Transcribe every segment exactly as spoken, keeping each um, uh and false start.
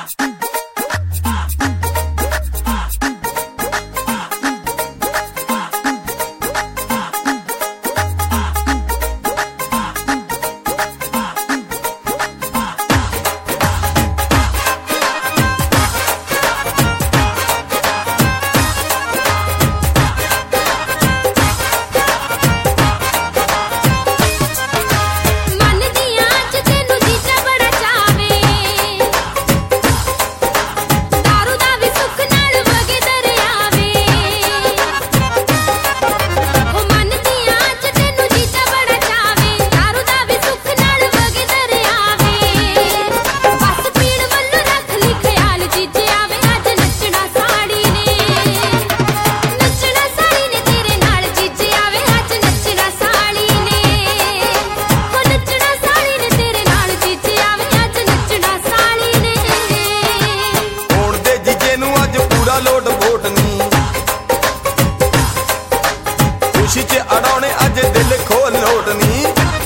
खुशी च अड़ाने अज दिल खोल लोटनी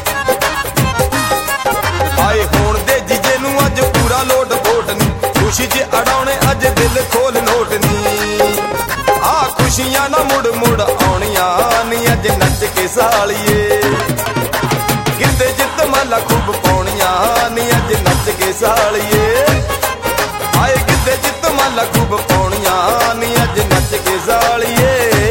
आए होण दे जीजे नू अज पूरा लोट पोटनी खुशी च अड़ाने अज दिल खोल लोटनी आ खुशियां ना मुड़ मुड़ आउणियां नी अज नच के सालिए गिद्दे जित माला खूब पाउणियां नी अज नच के सालिए आए गिद्दे जित माला खूब पाउणियां नी अज नच के सालिए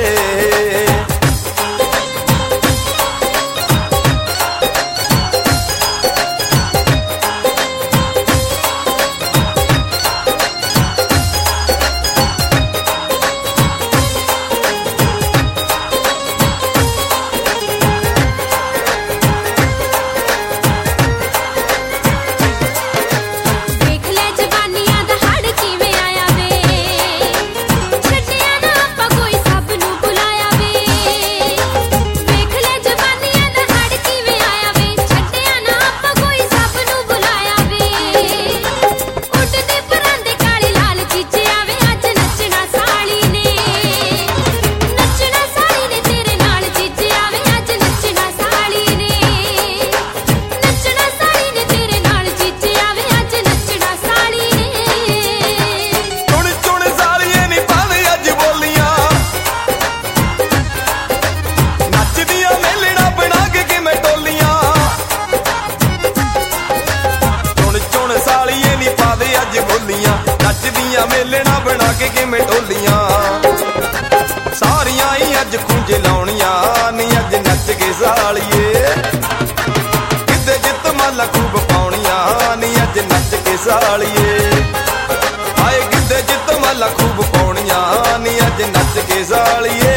नचदियां मेलना बना के किवें ढोलियां सारियां ही अज खुंज लाउणियां नी अज नच के सालिए गिद्दे जित माला खूब पाउणियां नी अज नच के सालिए आए गिद्दे जित माला खूब पाउणियां नी अज नच के सालिए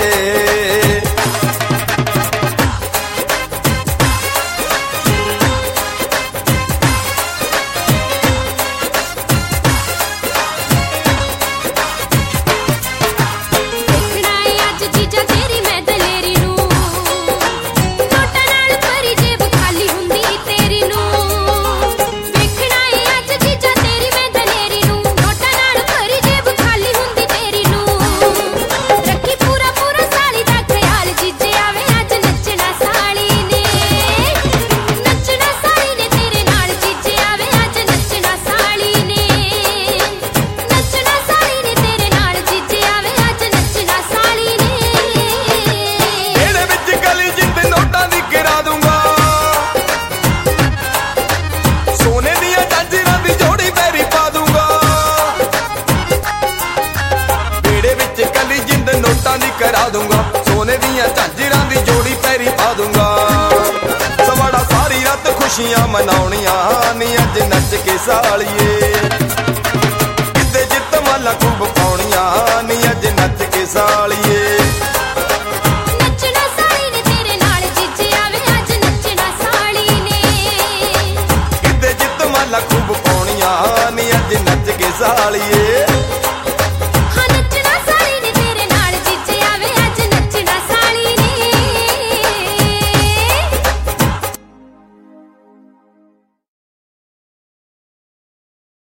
करा दूंगा सोने दियां झांजरां दी जोड़ी पैरी पा दूंगा सवाड़ा सारी रात खुशियां मनाउणियां नी अज नच के सालिए।